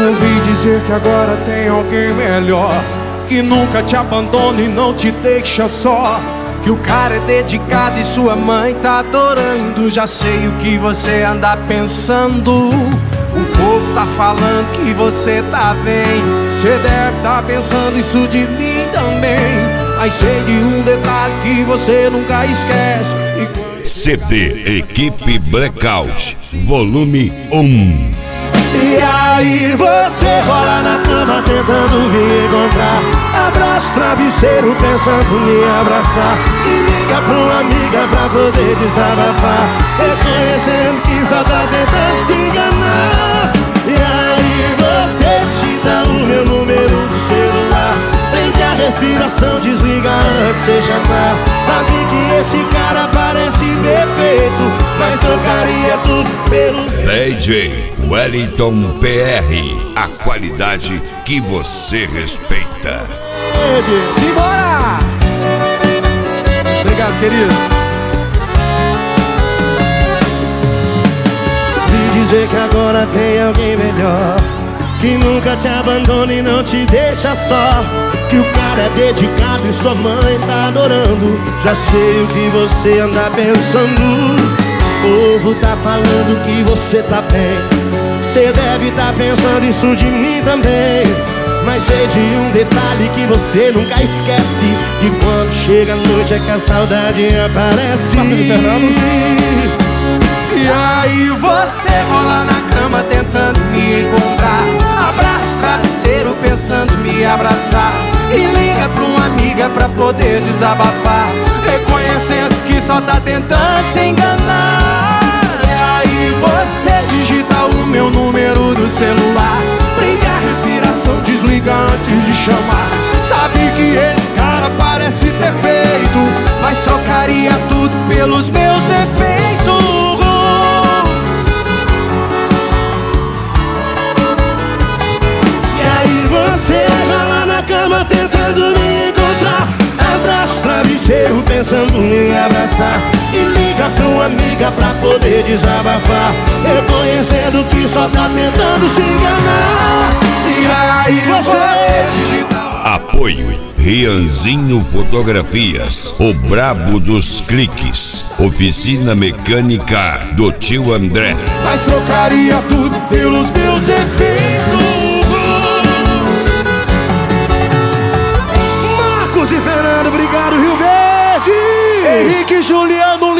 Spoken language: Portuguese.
Ouvi dizer que agora tem alguém melhor, que nunca te abandona e não te deixa só, que o cara é dedicado e sua mãe tá adorando. Já sei o que você anda pensando. O povo tá falando que você tá bem. Você deve tá pensando isso de mim também. Mas sei de um detalhe que você nunca esquece. CD Equipe Blackout, volume 1. E aí você rola na cama tentando me encontrar, abraço travesseiro pensando em me abraçar, e liga pra uma amiga pra poder desabafar, reconhecendo que só tá tentando se enganar. E aí você digita o meu número do celular, prende a respiração, desliga antes de você chamar. Sabe que esse cara parece perfeito, mas trocaria tudo pelo DJ Wellington PR, a qualidade que você respeita. Simbora! Obrigado, querido. De dizer que agora tem alguém melhor, que nunca te abandona e não te deixa só, que o cara é dedicado e sua mãe tá adorando. Já sei o que você anda pensando. O povo tá falando que você tá bem. Você deve tá pensando isso de mim também. Mas sei de um detalhe que você nunca esquece, que quando chega a noite é que a saudade aparece. E aí você rola na cama tentando me encontrar, abraço travesseiro pensando em me abraçar, e liga pra uma amiga pra poder desabafar, reconhecendo que só tá tentando se enganar. E aí você digita o meu número do celular, prende a respiração, desliga antes de chamar. Sabe que esse cara parece perfeito, mas trocaria tudo pelos meus defeitos. Você rola na cama tentando me encontrar, abraço travesseiro pensando em me abraçar, e liga pra uma amiga pra poder desabafar, reconhecendo que só tá tentando se enganar. E aí você digita. Apoio Rianzinho Fotografias, o brabo dos cliques, oficina mecânica do tio André. Mas trocaria tudo pelos meus defeitos. E Fernando, obrigado, Rio Verde! Henrique Juliano